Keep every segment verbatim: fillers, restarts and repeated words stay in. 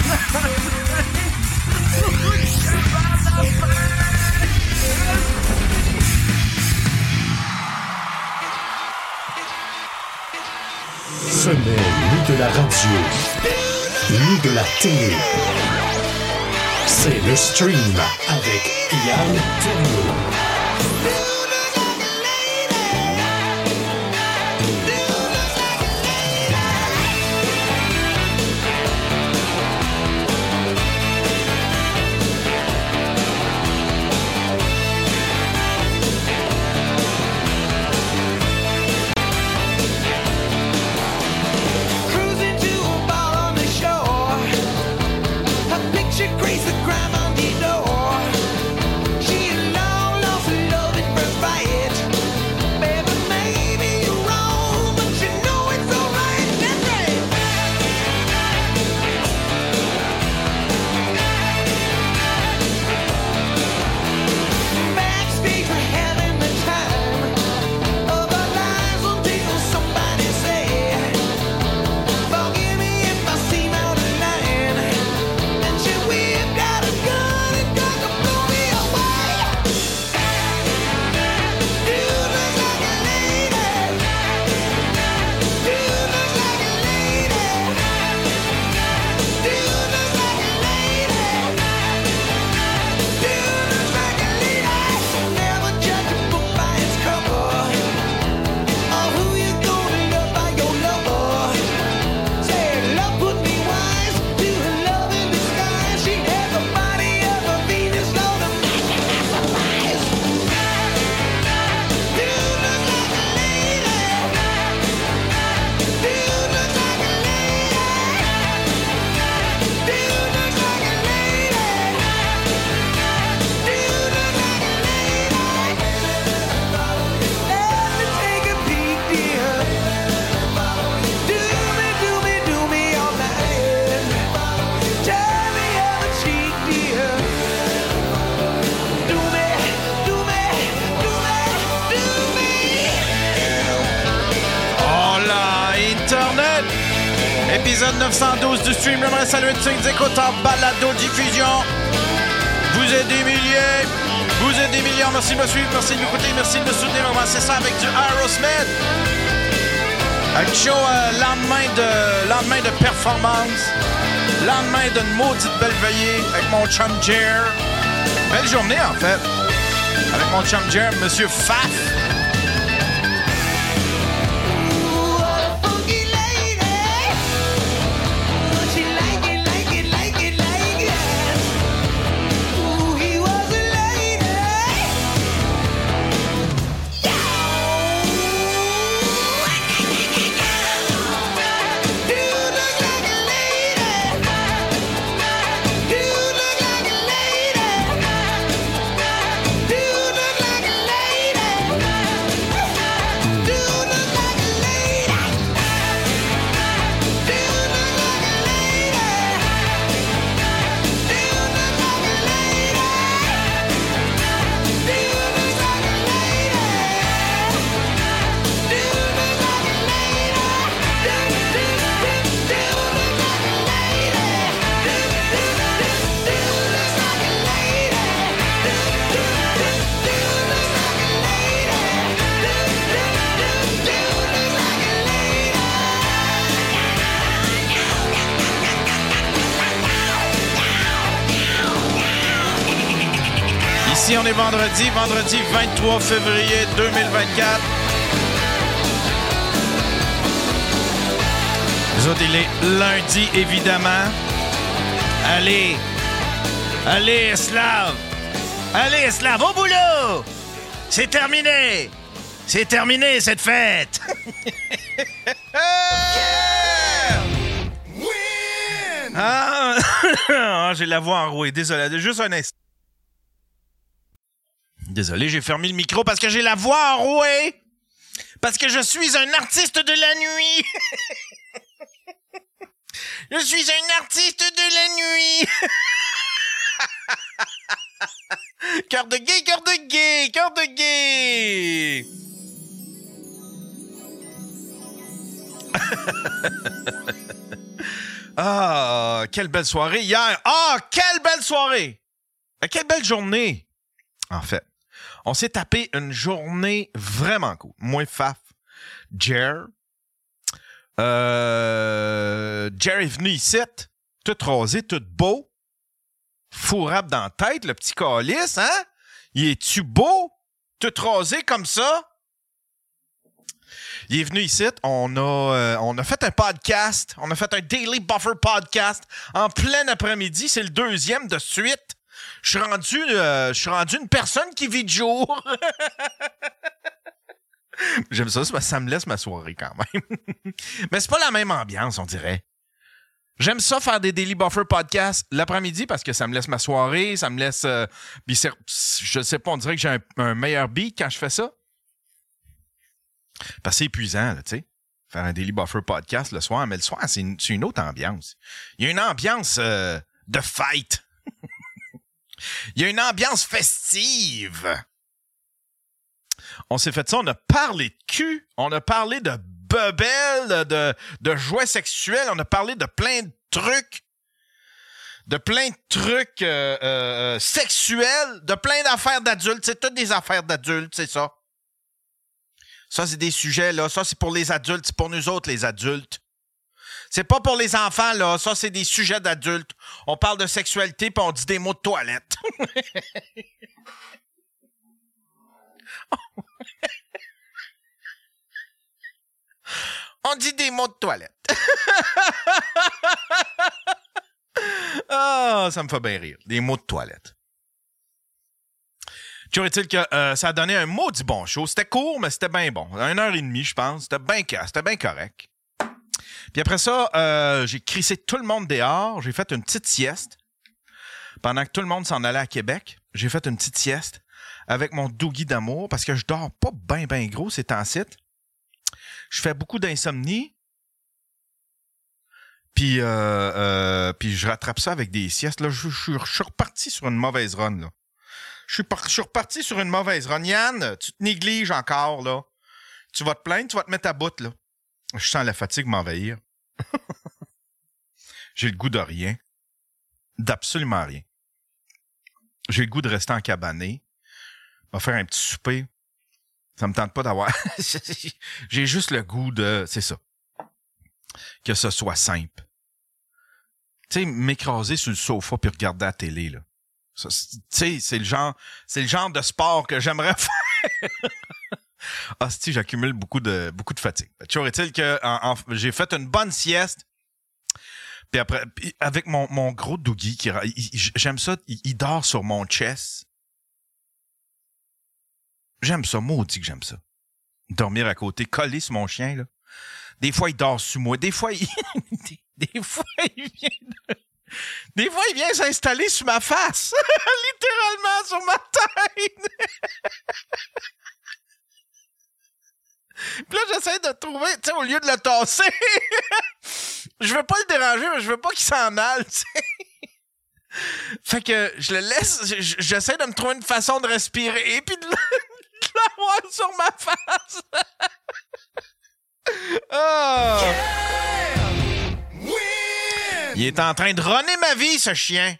Ce n'est ni de la radio, ni de la télé. C'est le stream avec Yann Terriot. Épisode neuf cent douze du stream. J'aimerais saluer tous ceux qui écoutent en balado-diffusion. Vous êtes des milliers. Vous êtes des millions. Merci de me suivre. Merci de m'écouter. Merci de me soutenir. On va commencer ça avec du Aerosmith. Avec show euh, lendemain, de, lendemain de performance. Lendemain d'une maudite belle veillée avec mon chum Jer. Belle journée, en fait. Avec mon chum Jer, Monsieur Faf. Ici, on est vendredi, vendredi vingt-trois février deux mille vingt-quatre. Nous autres, il est lundi, évidemment. Allez, allez, Slav! Allez, Slav, au boulot! C'est terminé! C'est terminé, cette fête! Yeah! Win! Ah, ah, j'ai la voix enrouée, désolé, juste un instant. Désolé, j'ai fermé le micro parce que j'ai la voix enrouée. Parce que je suis un artiste de la nuit. Je suis un artiste de la nuit. Cœur de gay, cœur de gay, cœur de gay. Ah, quelle belle soirée hier. Ah, quelle belle soirée. Quelle belle journée, en fait. On s'est tapé une journée vraiment cool. Moi, Faf, Jer. Euh, Jer est venu ici, tout rasé, tout beau. Fourrable dans la tête, le petit calice, hein? Il est-tu beau? Tout rasé comme ça? Il est venu ici, on a, euh, on a fait un podcast, on a fait un Daily Buffer podcast en plein après-midi, c'est le deuxième de suite. Je suis rendu, euh, je suis rendu une personne qui vit de jour. J'aime ça, ça me laisse ma soirée quand même. Mais c'est pas la même ambiance, on dirait. J'aime ça faire des Daily Buffer podcasts l'après-midi parce que ça me laisse ma soirée, ça me laisse... Euh, je sais pas, on dirait que j'ai un, un meilleur beat quand je fais ça. Parce que c'est épuisant, tu sais. Faire un Daily Buffer podcast le soir, mais le soir, c'est une, c'est une autre ambiance. Il y a une ambiance euh, de fête. Il y a une ambiance festive. On s'est fait ça, on a parlé de cul, on a parlé de bebelles, de, de jouets sexuels, on a parlé de plein de trucs, de plein de trucs euh, euh, sexuels, de plein d'affaires d'adultes. C'est toutes des affaires d'adultes, c'est ça. Ça, c'est des sujets, là. Ça, c'est pour les adultes, c'est pour nous autres, les adultes. C'est pas pour les enfants, là. Ça, c'est des sujets d'adultes. On parle de sexualité, puis on dit des mots de toilette. On dit des mots de toilette. Ah, ça me fait bien rire. Des mots de toilette. Toujours est-il que euh, ça a donné un maudit bon show. C'était court, mais c'était bien bon. Une heure et demie, je pense. C'était bien c'était bien correct. Puis après ça, euh, j'ai crissé tout le monde dehors. J'ai fait une petite sieste. Pendant que tout le monde s'en allait à Québec, j'ai fait une petite sieste avec mon Doogie d'amour parce que je dors pas bien, bien gros ces temps-ci. Je fais beaucoup d'insomnie. Puis, euh, euh, puis je rattrape ça avec des siestes. Là, je, je, je suis reparti sur une mauvaise run, là. Je suis, par, je suis reparti sur une mauvaise run. Yann, tu te négliges encore, là. Tu vas te plaindre, tu vas te mettre à bout, là. Je sens la fatigue m'envahir. J'ai le goût de rien. D'absolument rien. J'ai le goût de rester en cabané. On va faire un petit souper. Ça me tente pas d'avoir... J'ai juste le goût de... C'est ça. Que ce soit simple. Tu sais, m'écraser sur le sofa puis regarder la télé, là. Tu sais, c'est le genre, c'est le genre de sport que j'aimerais faire. Ah, si, j'accumule beaucoup de, beaucoup de fatigue. Toujours est-il que en, en, j'ai fait une bonne sieste. Puis après, puis avec mon, mon gros Doogie, qui, il, j'aime ça, il, il dort sur mon chest. J'aime ça, maudit que j'aime ça. Dormir à côté, coller sur mon chien, là. Des fois, il dort sur moi. Des fois, il, des, des fois, il vient de... Des fois, il vient s'installer sur ma face. Littéralement sur ma tête. Puis là, j'essaie de trouver, tu sais, au lieu de le tasser, je veux pas le déranger, mais je veux pas qu'il s'en aille, tu sais. Fait que je le laisse, j'essaie de me trouver une façon de respirer et puis de l'avoir sur ma face. Oh. Il est en train de runner ma vie, ce chien.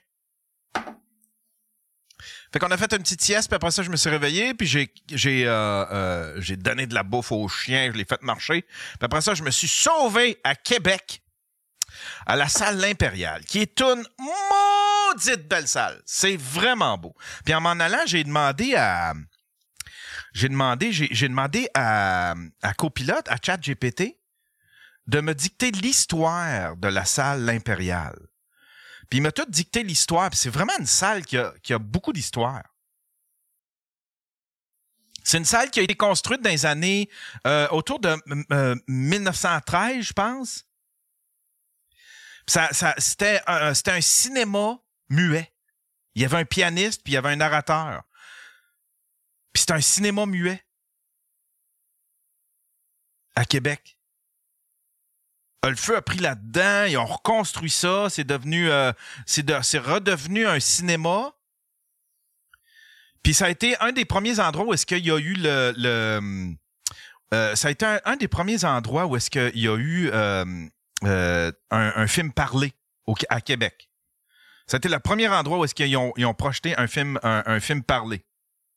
Fait qu'on a fait une petite sieste, puis après ça, je me suis réveillé, puis j'ai j'ai euh, euh, j'ai donné de la bouffe au chien, je l'ai fait marcher. Puis après ça, je me suis sauvé à Québec, à la salle L'Impériale, qui est une maudite belle salle. C'est vraiment beau. Puis en m'en allant, j'ai demandé à... J'ai demandé, j'ai, j'ai demandé à, à Copilote, à ChatGPT, de me dicter l'histoire de la salle L'Impériale. Puis il m'a tout dicté l'histoire. Puis c'est vraiment une salle qui a, qui a beaucoup d'histoire. C'est une salle qui a été construite dans les années euh, autour de euh, mille neuf cent treize, je pense. Ça, ça, c'était, un, c'était un cinéma muet. Il y avait un pianiste, puis il y avait un narrateur. Puis c'était un cinéma muet. À Québec. Le feu a pris là-dedans, ils ont reconstruit ça, c'est devenu, euh, c'est, de, c'est redevenu un cinéma. Puis ça a été un des premiers endroits où est-ce qu'il y a eu le, le euh, ça a été un, un des premiers endroits où est-ce qu'il y a eu euh, euh, un, un film parlé au, à Québec. C'était le premier endroit où est-ce qu'ils ont, ils ont projeté un film, un, un film parlé.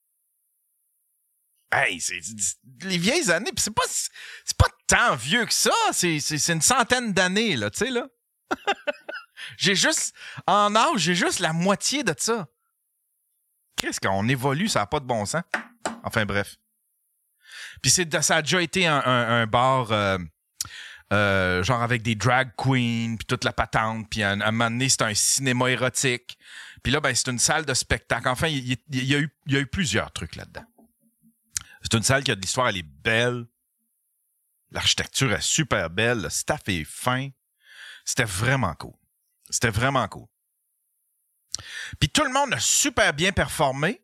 Hey, c'est, c'est les vieilles années, pis c'est pas, c'est pas tant vieux que ça, c'est, c'est, c'est une centaine d'années, là, tu sais, là. J'ai juste, en âge, j'ai juste la moitié de ça. Qu'est-ce qu'on évolue, ça n'a pas de bon sens. Enfin, bref. Puis c'est, ça a déjà été un, un, un bar, euh, euh, genre avec des drag queens, puis toute la patente, puis à, à un moment donné, c'était un cinéma érotique. Puis là, ben, c'est une salle de spectacle. Enfin, il, il, il, y a eu, il y a eu plusieurs trucs là-dedans. C'est une salle qui a de l'histoire, elle est belle. L'architecture est super belle. Le staff est fin. C'était vraiment cool. C'était vraiment cool. Puis tout le monde a super bien performé.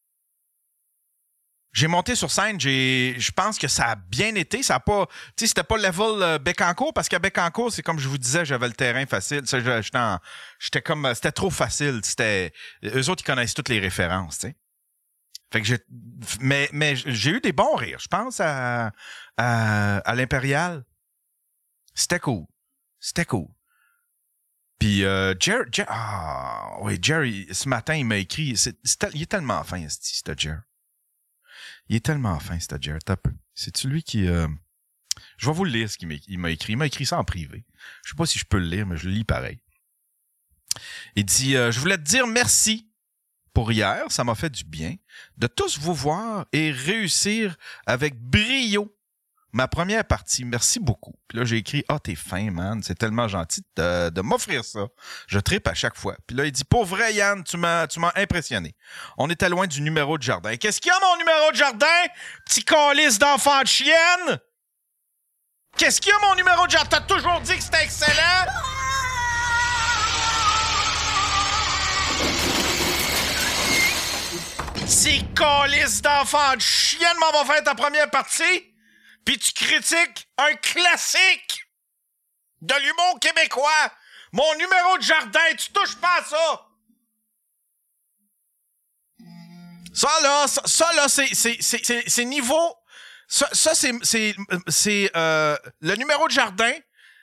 J'ai monté sur scène, j'ai, je pense que ça a bien été. Ça a pas, tu sais, c'était pas level euh, Bécancour, parce qu'à Bécancour, c'est comme je vous disais, j'avais le terrain facile. J'étais, en, j'étais comme, c'était trop facile. C'était, eux autres, ils connaissent toutes les références, tu sais. Fait que j'ai, mais, mais j'ai eu des bons rires, je pense, à, à, à l'Impérial. C'était cool. C'était cool. Puis, euh, Jerry, Jerry, ah, oui, Jerry, ce matin, il m'a écrit, c'est, c'est, il est tellement fin, ce Jerry. Il est tellement fin, ce Jerry. T'as peu. C'est-tu lui qui, euh, je vais vous le lire, ce qu'il m'a, il m'a écrit. Il m'a écrit ça en privé. Je sais pas si je peux le lire, mais je le lis pareil. Il dit, euh, je voulais te dire merci pour hier, ça m'a fait du bien de tous vous voir et réussir avec brio ma première partie. Merci beaucoup. Puis là, j'ai écrit « Ah, oh, t'es fin, man. C'est tellement gentil de, de m'offrir ça. Je trippe à chaque fois. » Puis là, il dit « Pour vrai, Yann, tu m'as, tu m'as impressionné. On était loin du numéro de jardin. » Qu'est-ce qu'il y a, mon numéro de jardin? Petit calice d'enfant de chienne? Qu'est-ce qu'il y a, mon numéro de jardin? T'as toujours dit que c'était excellent? Petit calice d'enfant de chienne, m'en va faire ta première partie? Puis tu critiques un classique de l'humour québécois. Mon numéro de jardin, tu touches pas à ça. Ça, là, ça, ça là, c'est, c'est, c'est, c'est, c'est niveau... Ça, ça c'est, c'est, c'est euh, le numéro de jardin,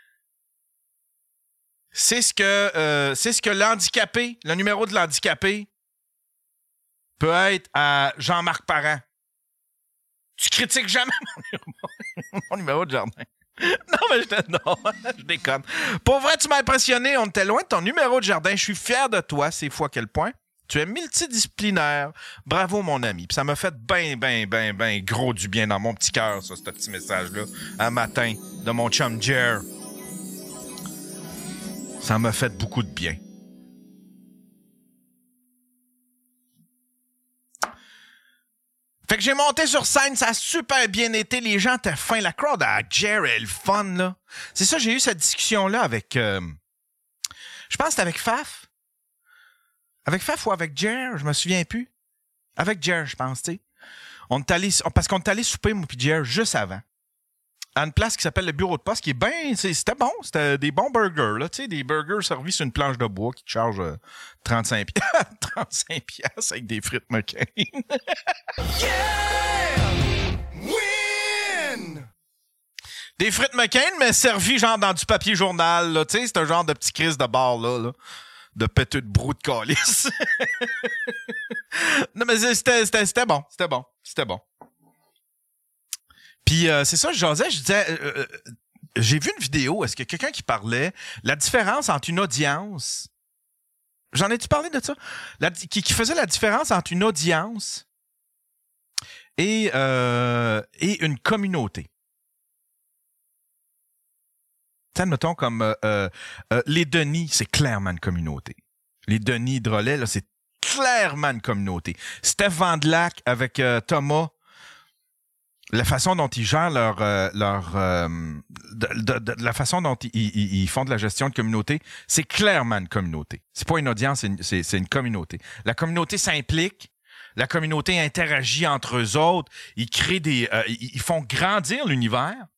c'est ce que, euh, c'est ce que l'handicapé, le numéro de l'handicapé peut être à Jean-Marc Parent. Tu critiques jamais mon numéro, mon numéro de jardin. Non, mais je, non, je déconne. Pour vrai, tu m'as impressionné. On était loin de ton numéro de jardin. Je suis fier de toi, c'est fou à quel point. Tu es multidisciplinaire. Bravo, mon ami. Puis ça m'a fait ben, ben, ben, ben gros du bien dans mon petit cœur, ça, ce petit message-là, un matin, de mon chum Jer. Ça m'a fait beaucoup de bien. Fait que j'ai monté sur scène, ça a super bien été, les gens étaient fins, la crowd à Jer est le fun, là. C'est ça, j'ai eu cette discussion-là avec, euh, je pense que c'était avec Faf. Avec Faf ou avec Jer, je me souviens plus. Avec Jer, je pense, tu sais. On est allé, parce qu'on est allé souper, moi puis Jer, juste avant. À une place qui s'appelle le bureau de poste, qui est bien, c'était bon, c'était des bons burgers, là, tu sais, des burgers servis sur une planche de bois qui te chargent euh, trente-cinq piastres, trente-cinq piastres avec des frites McCain. Yeah! Win! Des frites McCain, mais servies genre dans du papier journal, là, tu sais, c'est un genre de petit crise de bar, là, là. De péteux de brou de calice. Non, mais c'était, c'était, c'était bon, c'était bon, c'était bon. Puis euh, c'est ça, je jasais, je disais, euh, euh, j'ai vu une vidéo, est-ce que quelqu'un qui parlait, la différence entre une audience, j'en ai-tu parlé de ça? La, qui, qui faisait la différence entre une audience et, euh, et une communauté. Tu sais, admettons comme euh, euh, euh, les Denis, c'est clairement une communauté. Les Denis Drolet, là, c'est clairement une communauté. Steph Vandelac avec euh, Thomas, la façon dont ils gèrent leur... Euh, leur euh, de, de, de, la façon dont ils, ils, ils font de la gestion de communauté, c'est clairement une communauté. C'est pas une audience, c'est une, c'est, c'est une communauté. La communauté s'implique, la communauté interagit entre eux autres, ils créent des... Euh, ils, ils font grandir l'univers.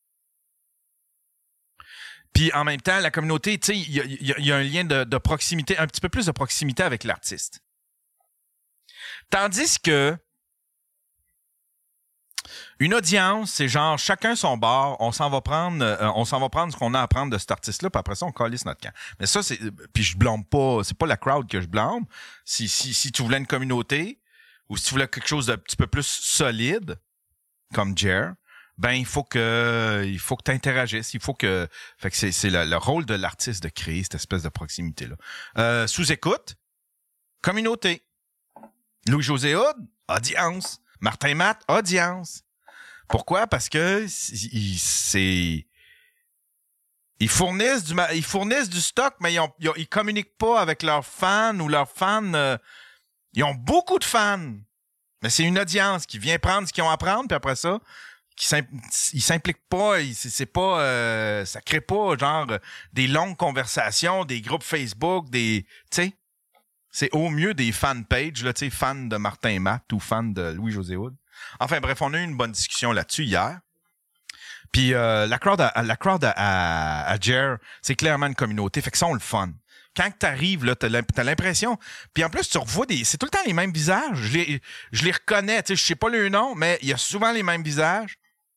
Puis en même temps, la communauté, tu sais, il y, y, y a un lien de, de proximité, un petit peu plus de proximité avec l'artiste. Tandis que Une audience, c'est genre chacun son bar, on s'en va prendre euh, on s'en va prendre ce qu'on a à prendre de cet artiste-là, puis après ça, on calisse notre camp. Mais ça, c'est. Puis je blâme pas, c'est pas la crowd que je blâme. Si, si, si tu voulais une communauté, ou si tu voulais quelque chose d'un petit peu plus solide, comme Jer, ben il faut que il faut que tu interagisses, il faut que fait que c'est c'est le, le rôle de l'artiste de créer cette espèce de proximité là. Euh, sous-écoute, communauté. Louis-José Hood, audience. Martin Matt, audience. Pourquoi? Parce que il, c'est ils fournissent du ils fournissent du stock, mais ils ont, ils, ont, ils communiquent pas avec leurs fans ou leurs fans euh, ils ont beaucoup de fans. Mais c'est une audience qui vient prendre ce qu'ils ont à prendre, puis après ça, qui ils s'impliquent pas, ils, c'est, c'est pas, euh, ça crée pas genre des longues conversations, des groupes Facebook, des, tu sais, c'est au mieux des fan pages là, tu sais, fans de Martin Matt ou fans de Louis-José Hood. Enfin bref, on a eu une bonne discussion là-dessus hier. Puis euh, la crowd, à, la crowd à, à, à Jer, c'est clairement une communauté, fait que ça on le fun. Quand t'arrives, là, t'as, t'as l'impression... Puis en plus, tu revois des... C'est tout le temps les mêmes visages. Je les, je les reconnais, tu sais, je sais pas le nom, mais il y a souvent les mêmes visages.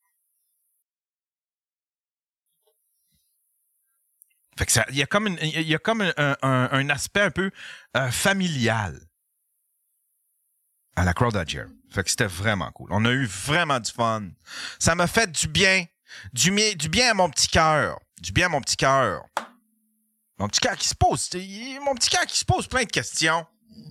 Fait que ça... Il y a comme, une, il y a comme un, un, un aspect un peu euh, familial à la crowd à Jer. Fait que c'était vraiment cool. On a eu vraiment du fun. Ça m'a fait du bien. Du, du bien à mon petit cœur. Du bien à mon petit cœur. Mon petit cœur qui se pose, mon petit cœur qui se pose plein de questions.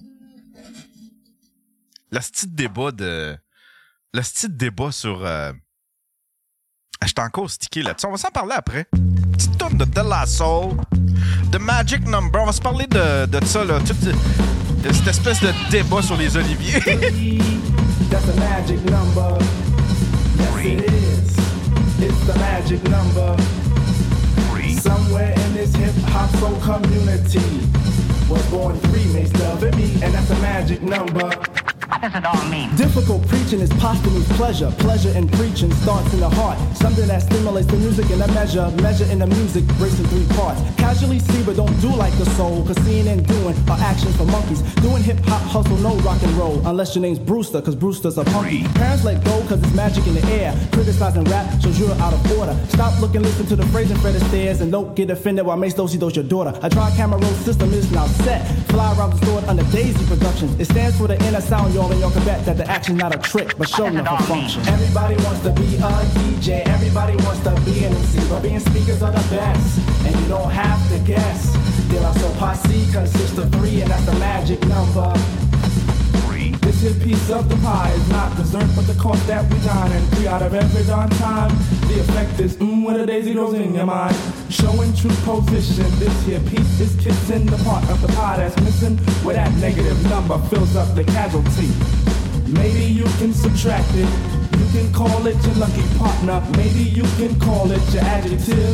Le style débat de, le style débat sur, euh... j'étais encore stické là-dessus. On va s'en parler après. Petite tourne de De La Soul, The Magic Number. On va se parler de, de ça là, toute, de cette espèce de débat sur les oliviers. That's a magic number. Yes, it is. It's the magic number. Somewhere in this hip-hop soul community was born three mates of me, and that's a magic number. What does it all mean? Difficult preaching is posthumous pleasure. Pleasure in preaching starts in the heart. Something that stimulates the music in a measure. Measure in the music breaks in three parts. Casually see but don't do like the soul. Cause seeing and doing are actions for monkeys. Doing hip-hop hustle, no rock and roll. Unless your name's Brewster, cause Brewster's a punky. Parents let go cause it's magic in the air. Criticizing rap shows you're out of order. Stop looking, listen to the phrase and Fred Astaire. And don't get offended while Mace Dosey does your daughter. A tri-camera roll system is now set. Fly around the store under Daisy Productions. It stands for the inner sound, y'all, and y'all can bet that the action's not a trick, but show enough a function. Everybody wants to be a D J, everybody wants to be an M C, but being speakers are the best, and you don't have to guess. De La Soul Posse consists of three, and that's the magic number. This here piece of the pie is not dessert, but the cost that we dine. And three out of every darn time, the effect is mmm, when a daisy goes in your mind. Showing true position, this here piece is kissing the part of the pie that's missing, where that negative number fills up the casualty. Maybe you can subtract it, you can call it your lucky partner, maybe you can call it your adjective.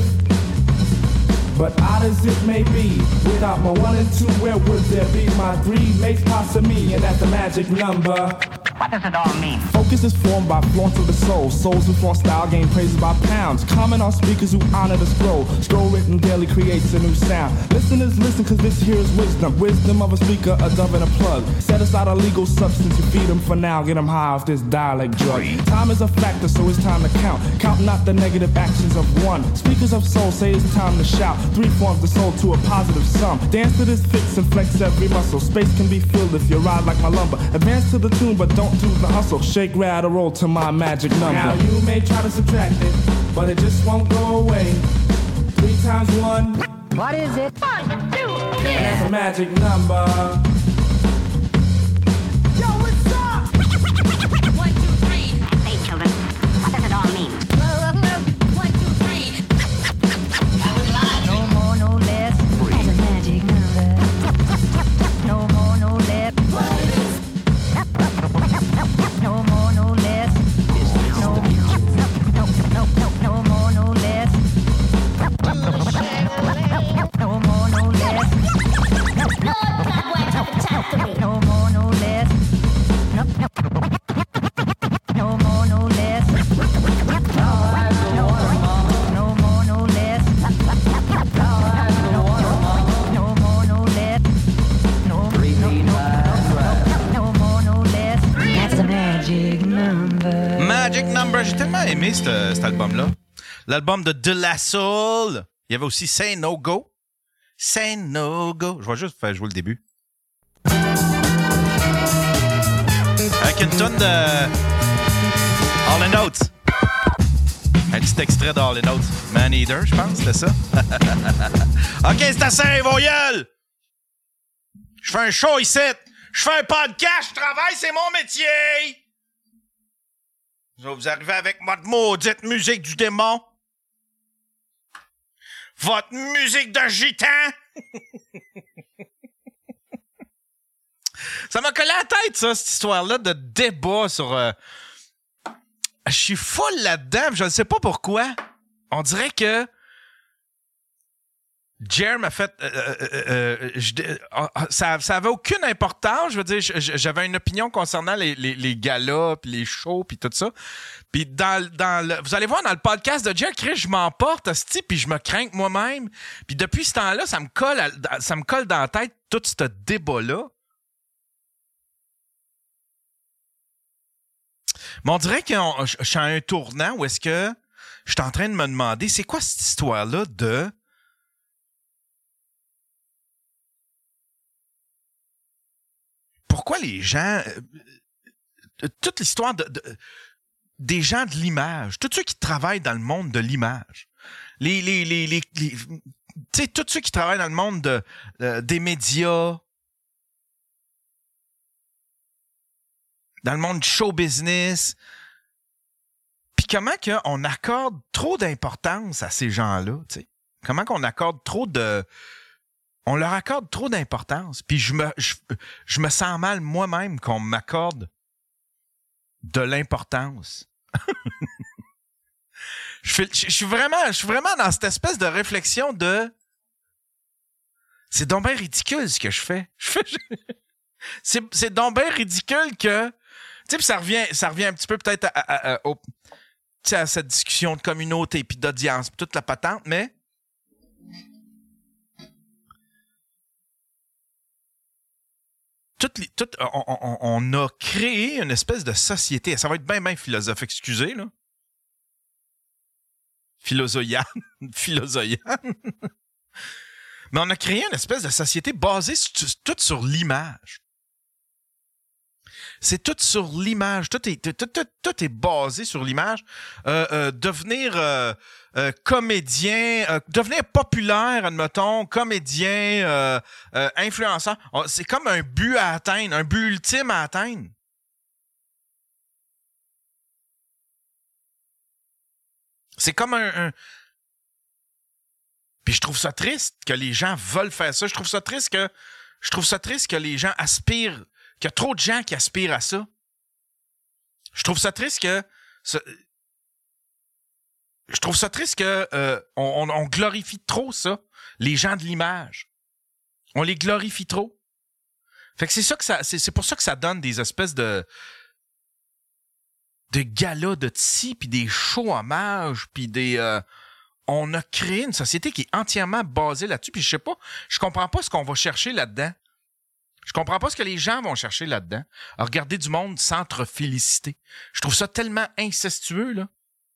But odd as it may be, without my one and two, where would there be my three mates past me? And that's the magic number. What does it all mean? Focus is formed by flaunts of the soul. Souls who flaunt style gain praises by pounds. Comment on speakers who honor the scroll. Scroll written daily creates a new sound. Listeners listen cause this here is wisdom. Wisdom of a speaker, a dove and a plug. Set aside a legal substance, you feed them for now. Get them high off this dialect drug. Time is a factor so it's time to count. Count not the negative actions of one. Speakers of soul say it's time to shout. Three forms the soul to a positive sum. Dance to this fix and flex every muscle. Space can be filled if you ride like my lumber. Advance to the tune but don't do the hustle. Shake, rattle, roll to my magic number. Now you may try to subtract it, but it just won't go away. Three times one. What is it? One, two, three. That's a magic number. Yo, what's up? One, two, three. Hey, children, what does it all mean? One, two, three. That was live. No more, no less. That's a magic number. No more, no less. No more, no less. No, no, no, no, no more, no less. No more, no less. Magic Number. J'ai tellement aimé cet, cet album-là. L'album de De La Soul. Il y avait aussi Say No Go. Say No Go. Je vais juste faire jouer le début. Avec une tonne de All and Notes. Un petit extrait de All and Notes. Man Eater, je pense, c'était ça. OK, c'est assez, vos gueules! Je fais un show ici. Je fais un podcast, je travaille, c'est mon métier! Vous arrivez avec votre maudite musique du démon. Votre musique de gitan. Ça m'a collé à la tête, ça, cette histoire-là de débat sur... Euh... Je suis full là-dedans, je ne sais pas pourquoi. On dirait que... Jer m'a fait... Euh, euh, euh, je, euh, ça, ça avait aucune importance. Je veux dire, j'avais une opinion concernant les, les, les galas, puis les shows, puis tout ça. Puis dans, dans le... Vous allez voir, dans le podcast de Jer, Chris, je m'emporte, hostie, puis je me crains moi-même. Puis depuis ce temps-là, ça me colle, à, ça me colle dans la tête, tout ce débat-là. Mais on dirait que je, je suis à un tournant où est-ce que je suis en train de me demander, c'est quoi cette histoire-là de... Pourquoi les gens... Euh, toute l'histoire de, de, des gens de l'image, tous ceux qui travaillent dans le monde de l'image, les, les, les, les, les tu sais, tous ceux qui travaillent dans le monde de, euh, des médias, dans le monde du show business, puis comment qu'on accorde trop d'importance à ces gens-là, tu sais? Comment qu'on accorde trop de... On leur accorde trop d'importance. Puis je me, je, je me sens mal moi-même qu'on m'accorde de l'importance. je, fais, je, je, suis vraiment, je suis vraiment dans cette espèce de réflexion de... C'est donc bien ridicule ce que je fais. Je fais je, c'est, c'est donc bien ridicule que... Tu sais, ça revient, ça revient un petit peu peut-être à, à, à, au, à cette discussion de communauté puis d'audience, puis toute la patente, mais... Toutes les, toutes, on, on, on a créé une espèce de société. Ça va être bien, bien philosophe. Excusez, là. Philosoïane. Philosoïane. Mais on a créé une espèce de société basée sur, toute sur l'image. C'est tout sur l'image. Tout est, tout, tout, tout est basé sur l'image. Euh, euh, devenir euh, euh, comédien, euh, devenir populaire, admettons, comédien, euh, euh, influenceur. C'est comme un but à atteindre, un but ultime à atteindre. C'est comme un... un... Puis je trouve ça triste que les gens veulent faire ça. Je trouve ça triste que, je trouve ça triste que les gens aspirent... qu'il y a trop de gens qui aspirent à ça. Je trouve ça triste que... Ce, je trouve ça triste que euh, on, on glorifie trop ça, les gens de l'image. On les glorifie trop. Fait que c'est ça que ça... C'est, c'est pour ça que ça donne des espèces de... de galas de tsi, puis des shows hommages, puis des... Euh, on a créé une société qui est entièrement basée là-dessus, puis je sais pas, je comprends pas ce qu'on va chercher là-dedans. Je comprends pas ce que les gens vont chercher là-dedans. À regarder du monde s'entre-féliciter. Je trouve ça tellement incestueux, là.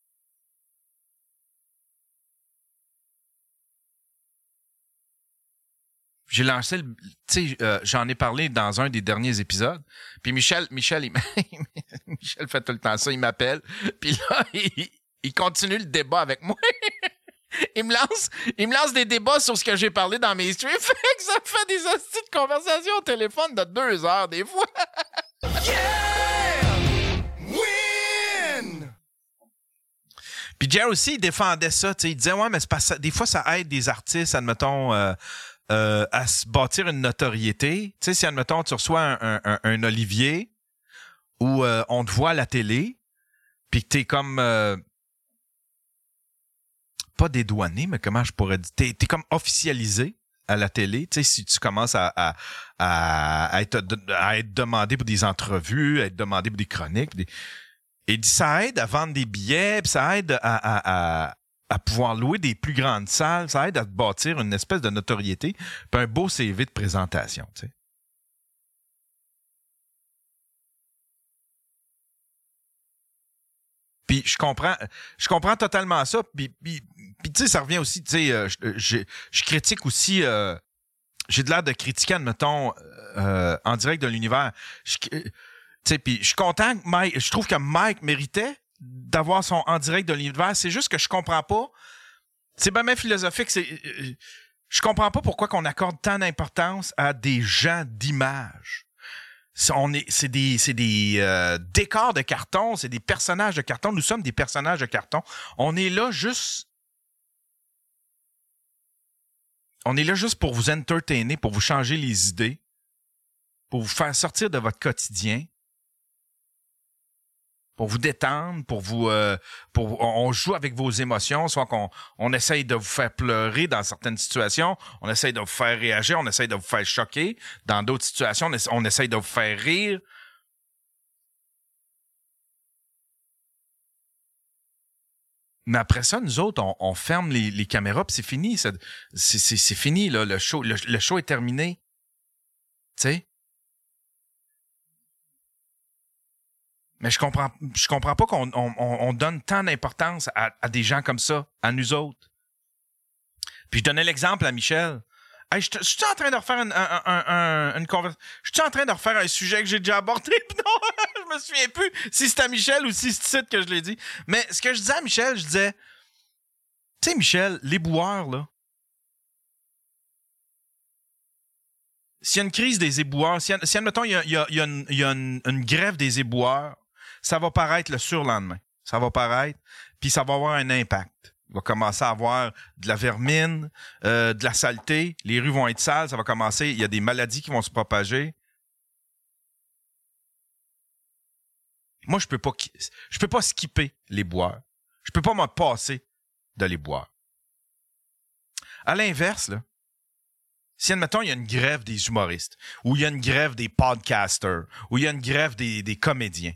J'ai lancé le... Tu sais, euh, j'en ai parlé dans un des derniers épisodes. Puis Michel, Michel, il Michel fait tout le temps ça, il m'appelle. Puis là, il, il continue le débat avec moi. Il me lance, il me lance des débats sur ce que j'ai parlé dans mes streams. Fait que ça fait des hosties de conversation au téléphone de deux heures, des fois. Yeah! Win! Puis Jer aussi, il défendait ça. Il disait, ouais, mais c'est pas ça. Des fois, ça aide des artistes, admettons, euh, euh, à se bâtir une notoriété. Tu sais, si, admettons, tu reçois un, un, un, un Olivier ou euh, on te voit à la télé, puis que t'es comme... Euh, pas dédouané, mais comment je pourrais dire, t'es, t'es comme officialisé à la télé, tu sais, si tu commences à, à, à, à, être, à être demandé pour des entrevues, à être demandé pour des chroniques, des... et ça aide à vendre des billets, puis ça aide à, à, à, à pouvoir louer des plus grandes salles, ça aide à te bâtir une espèce de notoriété, puis un beau C V de présentation, tu sais. Puis je comprends, je comprends totalement ça. Puis, puis, puis tu sais, ça revient aussi, tu sais, euh, je, je, je critique aussi, euh, j'ai de l'air de critiquer, admettons, euh, en direct de l'univers. Je, tu sais, puis je suis content que Mike, je trouve que Mike méritait d'avoir son en direct de l'univers. C'est juste que je comprends pas. C'est bien même philosophique. C'est, euh, je comprends pas pourquoi qu'on accorde tant d'importance à des gens d'image. C'est, on est, c'est des, c'est des euh, décors de carton, c'est des personnages de carton. Nous sommes des personnages de carton. On est là juste... On est là juste pour vous entertainer, pour vous changer les idées, pour vous faire sortir de votre quotidien, pour vous détendre, pour vous... Euh, pour on joue avec vos émotions, soit qu'on on essaye de vous faire pleurer dans certaines situations, on essaye de vous faire réagir, on essaye de vous faire choquer. Dans d'autres situations, on, essa- on essaye de vous faire rire. Mais après ça, nous autres, on, on ferme les, les caméras puis c'est fini. C'est, c'est, c'est, c'est fini, là. Le show, le, le show est terminé. Tu sais? Mais je comprends, je comprends pas qu'on on, on donne tant d'importance à, à des gens comme ça, à nous autres. Puis je donnais l'exemple à Michel. Hey, je suis en train de refaire une, un, un, un, une conversation. Je suis en train de refaire un sujet que j'ai déjà abordé. Puis non, je me souviens plus si c'était à Michel ou si c'est que je l'ai dit. Mais ce que je disais à Michel, je disais, tu sais, Michel, les boueurs, là. S'il y a une crise des éboueurs, si, si admettons, il y a, il y a, il y a, une, il y a une, une grève des éboueurs, ça va paraître le surlendemain. Ça va paraître, puis ça va avoir un impact. Il va commencer à avoir de la vermine, euh, de la saleté. Les rues vont être sales, ça va commencer. Il y a des maladies qui vont se propager. Moi, je peux pas, je peux pas skipper les boires. Je peux pas me passer de les boire. À l'inverse, là, si, admettons, il y a une grève des humoristes, ou il y a une grève des podcasters, ou il y a une grève des, des comédiens,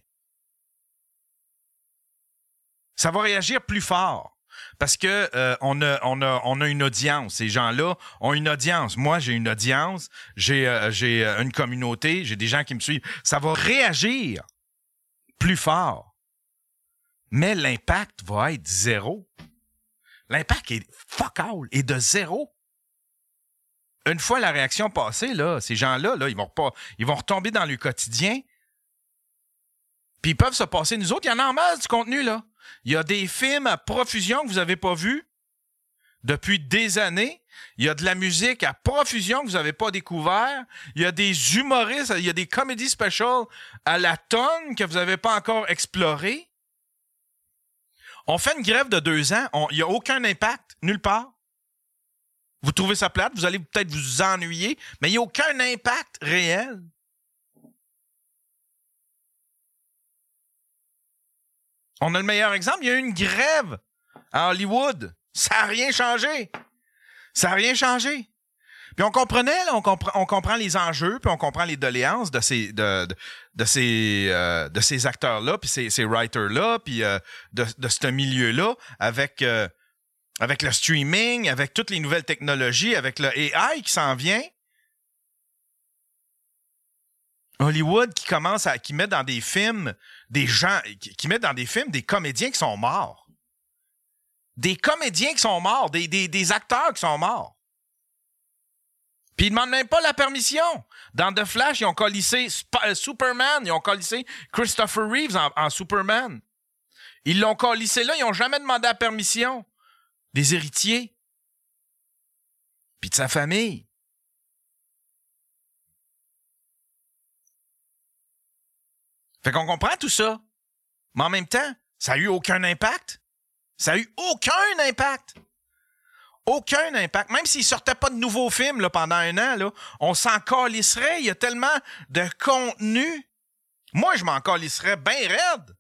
ça va réagir plus fort parce que euh, on a on a on a une audience. Ces gens-là ont une audience. Moi, j'ai une audience, j'ai euh, j'ai une communauté, j'ai des gens qui me suivent. Ça va réagir plus fort. Mais l'impact va être zéro. L'impact est fuck all, est de zéro. Une fois la réaction passée, là, ces gens-là, là, ils vont pas, ils vont retomber dans le quotidien. Puis ils peuvent se passer. Nous autres, il y en a en masse du contenu, là. Il y a des films à profusion que vous n'avez pas vus depuis des années. Il y a de la musique à profusion que vous n'avez pas découvert. Il y a des humoristes, il y a des comédies specials à la tonne que vous n'avez pas encore explorées. On fait une grève de deux ans, on, il n'y a aucun impact, nulle part. Vous trouvez ça plate, vous allez peut-être vous ennuyer, mais il n'y a aucun impact réel. On a le meilleur exemple. Il y a eu une grève à Hollywood. Ça n'a rien changé. Ça n'a rien changé. Puis on comprenait, là, on, compre- on comprend les enjeux, puis on comprend les doléances de ces, de, de, de ces, euh, de ces acteurs-là, puis ces, ces writers-là, puis euh, de, de ce milieu-là, avec, euh, avec le streaming, avec toutes les nouvelles technologies, avec le A I qui s'en vient. Hollywood qui commence à qui met dans des films des gens qui, qui met dans des films des comédiens qui sont morts. Des comédiens qui sont morts, des, des, des acteurs qui sont morts. Puis ils demandent même pas la permission. Dans The Flash, ils ont collissé Sp- Superman, ils ont collissé Christopher Reeves en, en Superman. Ils l'ont collissé là, ils ont jamais demandé la permission des héritiers. Puis de sa famille. Fait qu'on comprend tout ça. Mais en même temps, ça a eu aucun impact. Ça a eu aucun impact. Aucun impact. Même s'il ne sortait pas de nouveaux films là, pendant un an, là, on s'en calisserait. Il y a tellement de contenu. Moi, je m'en calisserais bien raide.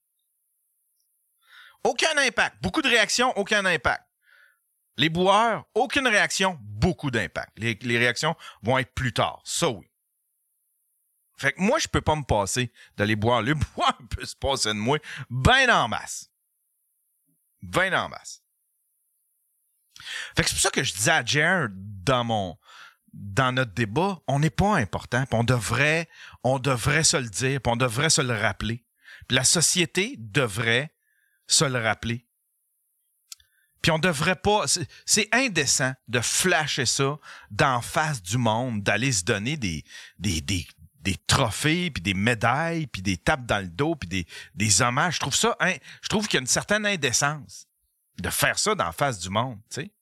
Aucun impact. Beaucoup de réactions, aucun impact. Les boueurs, aucune réaction, beaucoup d'impact. Les, les réactions vont être plus tard. Ça, oui. Fait que moi, je peux pas me passer d'aller boire. Le boire peut se passer de moi ben en masse. Ben en masse. Fait que c'est pour ça que je disais à Jer dans mon dans notre débat, on n'est pas important, puis on devrait on devrait se le dire, puis on devrait se le rappeler. Puis la société devrait se le rappeler. Puis on devrait pas... C'est, c'est indécent de flasher ça d'en face du monde, d'aller se donner des, des, des, des trophées, puis des médailles, puis des tapes dans le dos, puis des, des hommages. Je trouve ça... Hein, je trouve qu'il y a une certaine indécence de faire ça d'en face du monde, tu sais.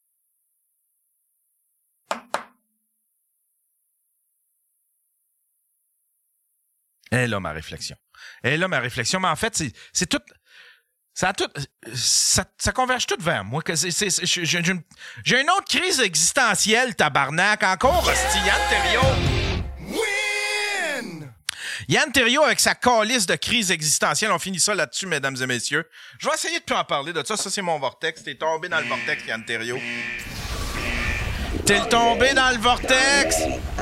Elle est là, ma réflexion. Elle est là, ma réflexion. Mais en fait, c'est, c'est tout... Ça, a tout ça, ça converge tout vers moi. Que c'est, c'est, c'est, j'ai, j'ai, une, j'ai une autre crise existentielle, tabarnak. Encore, hostie, Yann Terriot. Win! Yann Terriot avec sa calice de crise existentielle. On finit ça là-dessus, mesdames et messieurs. Je vais essayer de plus en parler de ça. Ça, c'est mon vortex. T'es tombé dans le vortex, Yann Terriot. T'es tombé dans le vortex!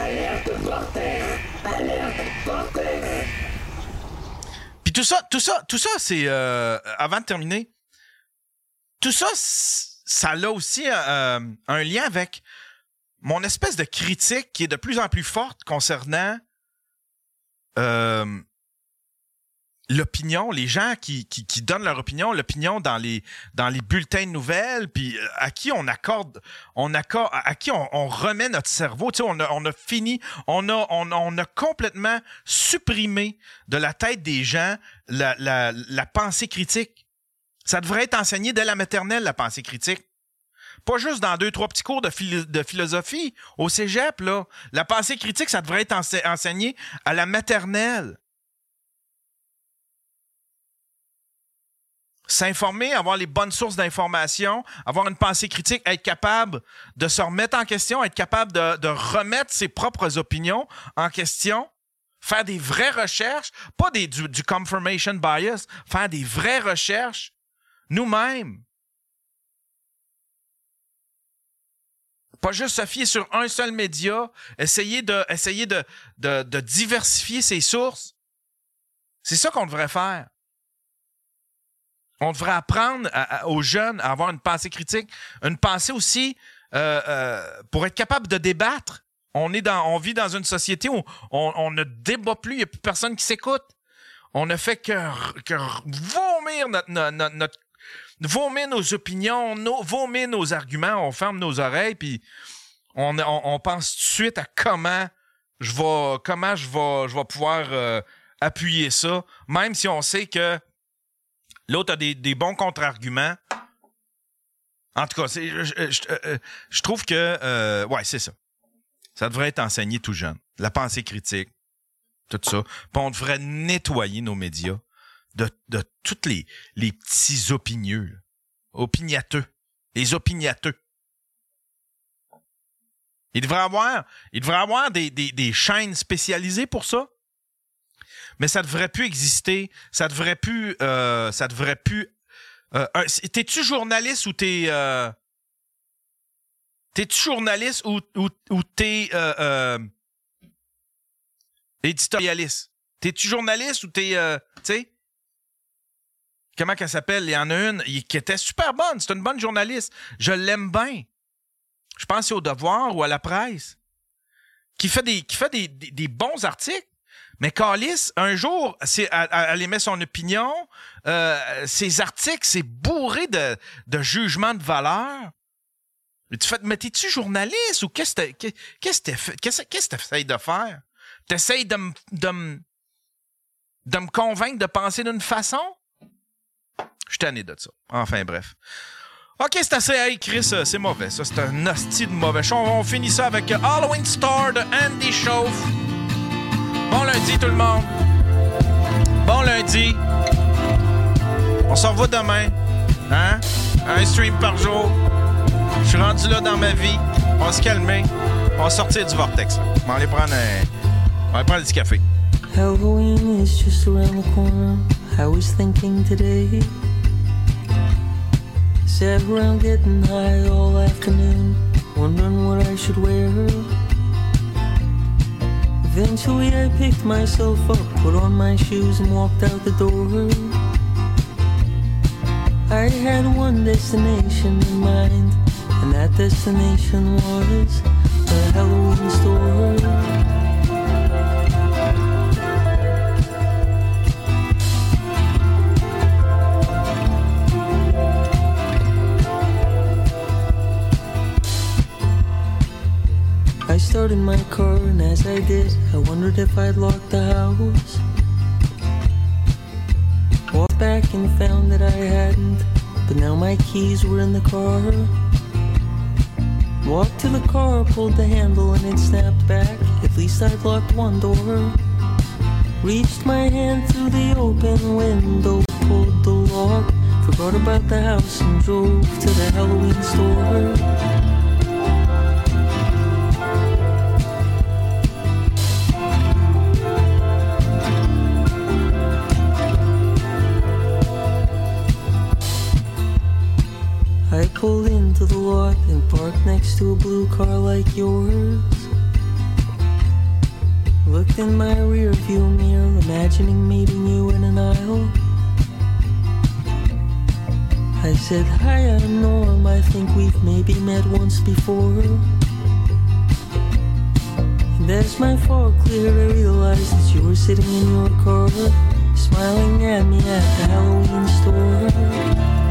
Puis tout ça, tout ça, tout ça, c'est... Euh, avant de terminer, tout ça, ça a aussi euh, un lien avec mon espèce de critique qui est de plus en plus forte concernant euh, l'opinion, les gens qui, qui, qui donnent leur opinion, l'opinion dans les, dans les bulletins de nouvelles, puis à qui on accorde, on accorde, à qui on, on remet notre cerveau. Tu sais, on a, on a fini, on a, on, on a complètement supprimé de la tête des gens la, la, la pensée critique. Ça devrait être enseigné dès la maternelle, la pensée critique. Pas juste dans deux, trois petits cours de, philo- de philosophie au cégep, là. La pensée critique, ça devrait être ense- enseigné à la maternelle. S'informer, avoir les bonnes sources d'information, avoir une pensée critique, être capable de se remettre en question, être capable de, de remettre ses propres opinions en question, faire des vraies recherches, pas des, du, du confirmation bias, faire des vraies recherches nous-mêmes. Pas juste se fier sur un seul média, essayer de, essayer de, de, de diversifier ses sources. C'est ça qu'on devrait faire. On devrait apprendre à, à, aux jeunes à avoir une pensée critique, une pensée aussi euh, euh, pour être capable de débattre. On est dans, on vit dans une société où on, on ne débat plus, il n'y a plus personne qui s'écoute. On ne fait que, que vomir notre, notre, notre, vomir nos opinions, nos, vomir nos arguments, on ferme nos oreilles, puis on, on, on pense tout de suite à comment je vais, comment je vais, je vais pouvoir euh, appuyer ça, même si on sait que l'autre a des, des bons contre-arguments. En tout cas, c'est, je, je, je, je trouve que... Euh, ouais, c'est ça. Ça devrait être enseigné tout jeune. La pensée critique, tout ça. Puis on devrait nettoyer nos médias de, de tous les, les petits opinieux. Là. Opiniateux. Les opiniateux. Il devrait avoir, il devrait avoir des, des, des chaînes spécialisées pour ça. Mais ça devrait plus exister. Ça devrait plus... Euh, ça devrait plus... Euh, un, t'es-tu journaliste ou t'es... Euh, t'es-tu journaliste ou, ou, ou t'es euh, euh, éditorialiste? T'es-tu journaliste ou t'es... Euh, tu sais? Comment qu'elle s'appelle? Il y en a une qui était super bonne. C'est une bonne journaliste. Je l'aime bien. Je pense c'est au Devoir ou à la Presse. Qui fait des, qui fait des, des, des bons articles. Mais Calice, un jour, c'est, elle, elle émet son opinion. Euh, ses articles, c'est bourré de, de jugements de valeur. Mais tu fais, mais t'es-tu journaliste ou qu'est-ce que t'es, qu'est-ce que t'es, qu'est-ce, qu'est-ce que t'essayes de faire? T'essayes de me, de me, de me convaincre de penser d'une façon? Je suis tanné de ça. Enfin, bref. OK, c'est assez. Hey, Chris, c'est mauvais. Ça, c'est un hostie de mauvais show. On, on finit ça avec Halloween Star de Andy Chauffe. Bon lundi, tout le monde. Bon lundi. On s'en revoit demain. Hein? Un stream par jour. Je suis rendu là dans ma vie. On va se calmer. On va sortir du vortex. On va aller prendre un... On va aller prendre du café. Halloween is just around the corner. I was thinking today. Sat around getting high all afternoon, wondering what I should wear. Eventually I picked myself up, put on my shoes and walked out the door. I had one destination in mind, and that destination was the Halloween store. started my car, and as I did, I wondered if I'd locked the house. Walked back and found that I hadn't, but now my keys were in the car. Walked to the car, pulled the handle, and it snapped back. At least I'd locked one door. Reached my hand through the open window, pulled the lock, forgot about the house, and drove to the Halloween store. I pulled into the lot and parked next to a blue car like yours. Looked in my rear view mirror, imagining meeting you in an aisle. I said, hi, I'm Norm, I think we've maybe met once before. And as my fog cleared, I realized that you were sitting in your car, smiling at me at the Halloween store.